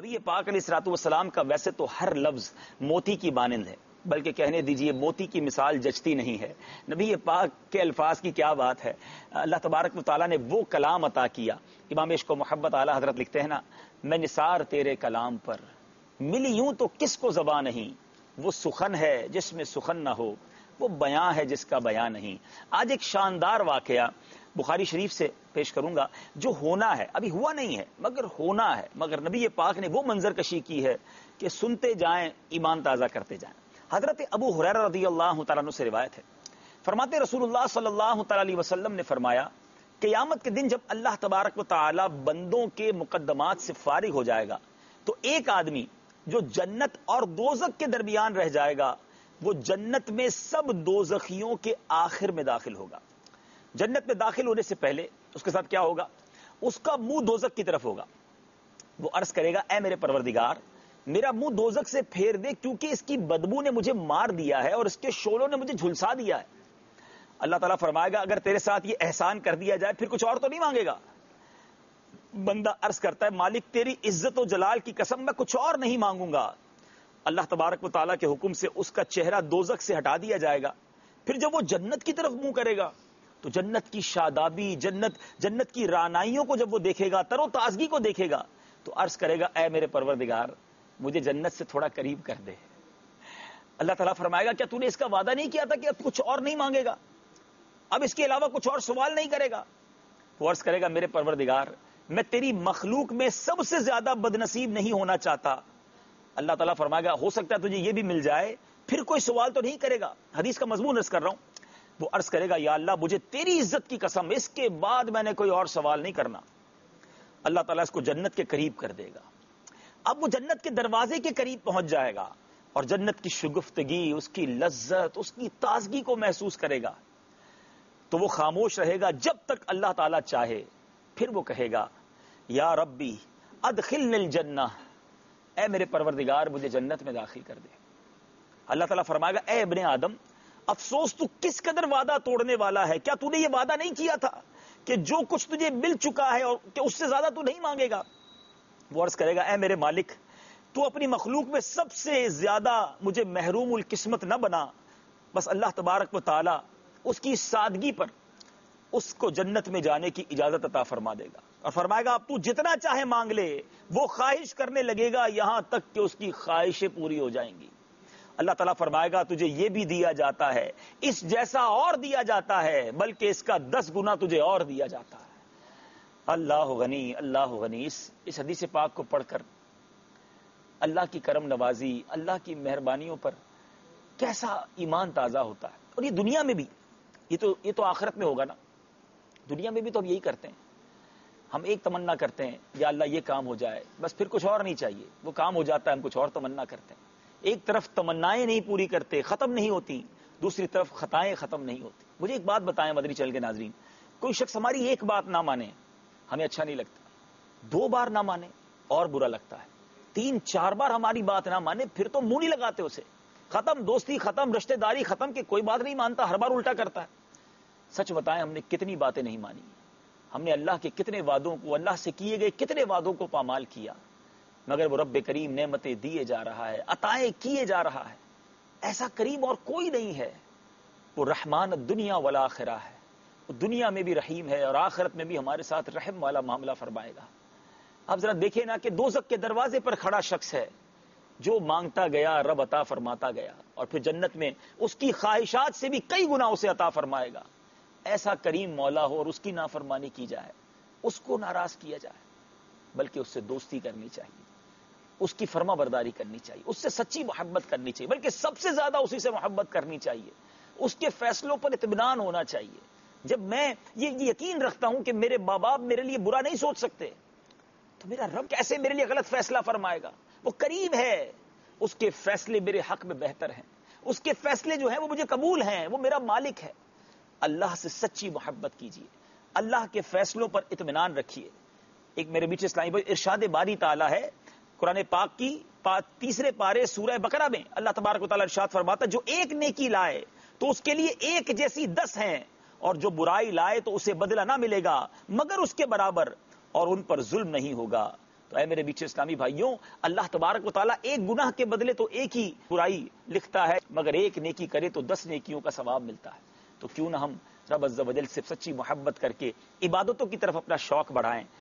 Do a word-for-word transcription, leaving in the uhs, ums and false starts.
نبی پاک علیہ الصلوۃ والسلام کا ویسے تو ہر لفظ موتی کی مانند ہے، بلکہ کہنے دیجئے موتی کی مثال جچتی نہیں ہے۔ نبی پاک کے الفاظ کی کیا بات ہے، اللہ تبارک و تعالیٰ نے وہ کلام عطا کیا۔ امام عشق و محبت اعلیٰ حضرت لکھتے ہیں نا، میں نثار تیرے کلام پر ملی یوں تو کس کو زبان نہیں، وہ سخن ہے جس میں سخن نہ ہو، وہ بیاں ہے جس کا بیاں نہیں۔ آج ایک شاندار واقعہ بخاری شریف سے پیش کروں گا جو ہونا ہے، ابھی ہوا نہیں ہے مگر ہونا ہے، مگر نبی پاک نے وہ منظر کشی کی ہے کہ سنتے جائیں ایمان تازہ کرتے جائیں۔ حضرت ابو ہریرہ رضی اللہ تعالیٰ عنہ سے روایت ہے، فرماتے رسول اللہ صلی اللہ تعالی علیہ وسلم نے فرمایا، قیامت کے دن جب اللہ تبارک و تعالی بندوں کے مقدمات سے فارغ ہو جائے گا تو ایک آدمی جو جنت اور دوزخ کے درمیان رہ جائے گا وہ جنت میں سب دوزخیوں کے آخر میں داخل ہوگا۔ جنت میں داخل ہونے سے پہلے اس کے ساتھ کیا ہوگا، اس کا منہ دوزخ کی طرف ہوگا۔ وہ عرض کرے گا، اے میرے پروردگار میرا منہ دوزخ سے پھیر دے کیونکہ اس کی بدبو نے مجھے مار دیا ہے اور اس کے شعلوں نے مجھے جھلسا دیا ہے۔ اللہ تعالیٰ فرمائے گا، اگر تیرے ساتھ یہ احسان کر دیا جائے پھر کچھ اور تو نہیں مانگے گا؟ بندہ عرض کرتا ہے، مالک تیری عزت و جلال کی قسم میں کچھ اور نہیں مانگوں گا۔ اللہ تبارک و تعالیٰ کے حکم سے اس کا چہرہ دوزخ سے ہٹا دیا جائے گا۔ پھر جب وہ جنت کی طرف منہ کرے گا تو جنت کی شادابی، جنت جنت کی رعنائیوں کو جب وہ دیکھے گا، تر و تازگی کو دیکھے گا تو عرض کرے گا، اے میرے پروردگار مجھے جنت سے تھوڑا قریب کر دے۔ اللہ تعالیٰ فرمائے گا، کیا تو نے اس کا وعدہ نہیں کیا تھا کہ اب کچھ اور نہیں مانگے گا، اب اس کے علاوہ کچھ اور سوال نہیں کرے گا؟ وہ عرض کرے گا، میرے پروردگار میں تیری مخلوق میں سب سے زیادہ بدنصیب نہیں ہونا چاہتا۔ اللہ تعالیٰ فرمائے گا، ہو سکتا ہے تجھے یہ بھی مل جائے، پھر کوئی سوال تو نہیں کرے گا۔ حدیث کا مضمون عرض کر رہا ہوں۔ وہ عرض کرے گا، یا اللہ مجھے تیری عزت کی قسم اس کے بعد میں نے کوئی اور سوال نہیں کرنا۔ اللہ تعالیٰ اس کو جنت کے قریب کر دے گا۔ اب وہ جنت کے دروازے کے قریب پہنچ جائے گا اور جنت کی شگفتگی، اس کی لذت، اس کی تازگی کو محسوس کرے گا تو وہ خاموش رہے گا جب تک اللہ تعالیٰ چاہے۔ پھر وہ کہے گا، یا ربی ادخلنی الجنہ، اے میرے پروردگار مجھے جنت میں داخل کر دے۔ اللہ تعالیٰ فرمائے گا، اے ابن آدم افسوس تو کس قدر وعدہ توڑنے والا ہے، کیا تو نے یہ وعدہ نہیں کیا تھا کہ جو کچھ تجھے مل چکا ہے اور کہ اس سے زیادہ تو نہیں مانگے گا؟ وہ عرض کرے گا، اے میرے مالک تو اپنی مخلوق میں سب سے زیادہ مجھے محروم القسمت نہ بنا۔ بس اللہ تبارک و تعالی اس کی سادگی پر اس کو جنت میں جانے کی اجازت عطا فرما دے گا اور فرمائے گا، اب تو جتنا چاہے مانگ لے۔ وہ خواہش کرنے لگے گا یہاں تک کہ اس کی خواہشیں پوری ہو جائیں گی۔ اللہ تعالیٰ فرمائے گا، تجھے یہ بھی دیا جاتا ہے، اس جیسا اور دیا جاتا ہے، بلکہ اس کا دس گنا تجھے اور دیا جاتا ہے۔ اللہ غنی اللہ غنی۔ اس اس حدیث پاک کو پڑھ کر اللہ کی کرم نوازی، اللہ کی مہربانیوں پر کیسا ایمان تازہ ہوتا ہے۔ اور یہ دنیا میں بھی، یہ تو یہ تو آخرت میں ہوگا نا، دنیا میں بھی تو ہم یہی کرتے ہیں۔ ہم ایک تمنا کرتے ہیں، یا اللہ یہ کام ہو جائے، بس پھر کچھ اور نہیں چاہیے، وہ کام ہو جاتا ہے، ہم کچھ اور تمنا کرتے ہیں۔ ایک طرف تمنائیں نہیں پوری کرتے، ختم نہیں ہوتی، دوسری طرف خطائیں ختم نہیں ہوتی۔ مجھے ایک بات بتائیں مدنی چینل کے ناظرین، کوئی شخص ہماری ایک بات نہ مانے ہمیں اچھا نہیں لگتا، دو بار نہ مانے اور برا لگتا ہے، تین چار بار ہماری بات نہ مانے پھر تو منہ نہیں لگاتے اسے، ختم دوستی ختم، رشتہ داری ختم، کہ کوئی بات نہیں مانتا، ہر بار الٹا کرتا ہے۔ سچ بتائیں ہم نے کتنی باتیں نہیں مانی، ہم نے اللہ کے کتنے وعدوں کو، اللہ سے کیے گئے کتنے وعدوں کو پامال کیا، مگر وہ رب کریم نعمتیں دیے جا رہا ہے، عطائیں کیے جا رہا ہے۔ ایسا کریم اور کوئی نہیں ہے، وہ رحمان الدنیا والآخرہ ہے، وہ دنیا میں بھی رحیم ہے اور آخرت میں بھی ہمارے ساتھ رحم والا معاملہ فرمائے گا۔ اب ذرا دیکھیں نا کہ دوزخ کے دروازے پر کھڑا شخص ہے جو مانگتا گیا رب عطا فرماتا گیا، اور پھر جنت میں اس کی خواہشات سے بھی کئی گنا اسے عطا فرمائے گا۔ ایسا کریم مولا ہو اور اس کی نافرمانی کی جائے، اس کو ناراض کیا جائے، بلکہ اس سے دوستی کرنی چاہیے، اس کی فرما برداری کرنی چاہیے، اس سے سچی محبت کرنی چاہیے، بلکہ سب سے زیادہ اسی سے محبت کرنی چاہیے، اس کے فیصلوں پر اطمینان ہونا چاہیے۔ جب میں یہ یقین رکھتا ہوں کہ میرے ماں باپ میرے لیے برا نہیں سوچ سکتے تو میرا رب کیسے میرے لیے غلط فیصلہ فرمائے گا؟ وہ قریب ہے، اس کے فیصلے میرے حق میں بہتر ہیں، اس کے فیصلے جو ہیں وہ مجھے قبول ہیں، وہ میرا مالک ہے۔ اللہ سے سچی محبت کیجیے، اللہ کے فیصلوں پر اطمینان رکھیے۔ ایک میرے بیچ اسلامی بھائی ارشاد باری تعالیٰ ہے قرآن پاک کی تیسرے پارے سورہ بقرہ میں، اللہ تبارک و تعالیٰ ارشاد فرماتا ہے، جو ایک نیکی لائے تو اس کے لیے ایک جیسی دس ہیں، اور جو برائی لائے تو اسے بدلہ نہ ملے گا مگر اس کے برابر، اور ان پر ظلم نہیں ہوگا۔ تو اے میرے بیچے اسلامی بھائیوں، اللہ تبارک و تعالیٰ ایک گناہ کے بدلے تو ایک ہی برائی لکھتا ہے، مگر ایک نیکی کرے تو دس نیکیوں کا ثواب ملتا ہے۔ تو کیوں نہ ہم رب عز و جل سے سچی محبت کر کے عبادتوں کی طرف اپنا شوق بڑھائیں۔